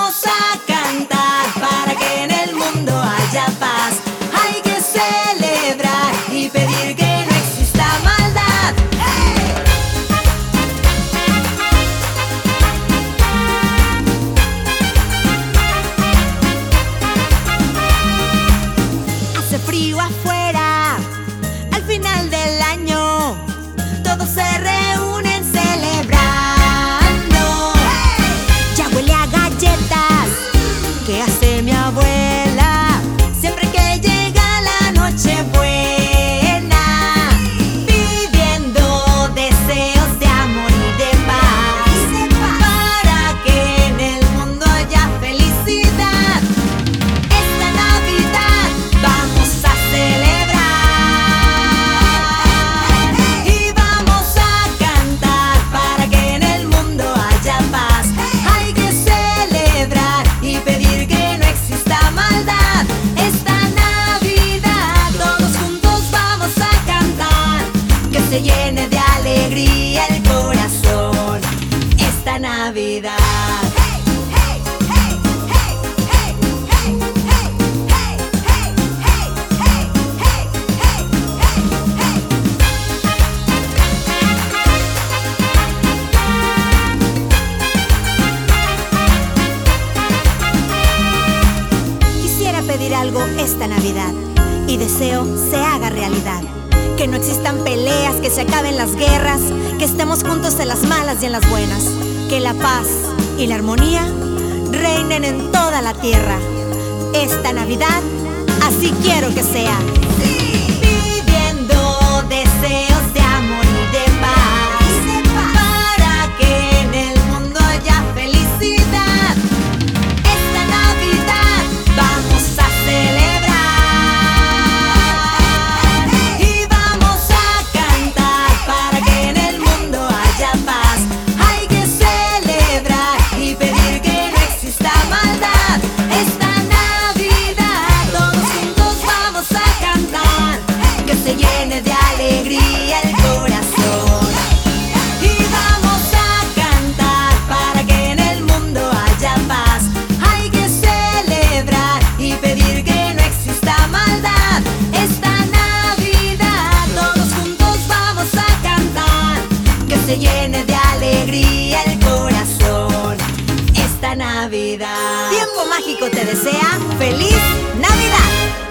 vamos a cantar para que en el mundo haya paz. Hay que celebrar y pedir que no exista maldad. ¡Hey! Hace frío afuera, al final del año, todos se reúnen celebrando. ¡Hey! Ya huele a galletas que hace mi abuela siempre que llega la noche buena, pidiendo deseos de amor y de paz, para que en el mundo haya felicidad. Esta Navidad vamos a celebrar y vamos a cantar para que en el mundo haya paz. Hay que celebrar y pedir que no exista maldad. Esta Navidad todos juntos vamos a cantar, que se llene de alegría el corazón. Esta Navidad. Quisiera pedir algo esta Navidad y deseo se haga realidad. Que no existan peleas, que se acaben las guerras, que estemos juntos en las malas y en las buenas. Que la paz y la armonía reinen en toda la tierra. Esta Navidad así quiero que sea. Pidiendo deseos de amor y de paz, para que en el mundo haya felicidad. Esta Navidad vamos a celebrar y vamos a cantar para que en el mundo haya paz. Hay que celebrar y pedir que no exista maldad. Esta Navidad todos juntos vamos a cantar, que se llene de alegría el corazón. Y vamos a cantar para que en el mundo haya paz. Hay que celebrar y pedir que no exista maldad. Esta Navidad todos juntos vamos a cantar, que se llene de alegría el corazón. Esta Navidad. Tiempo Mágico te desea ¡Feliz Navidad!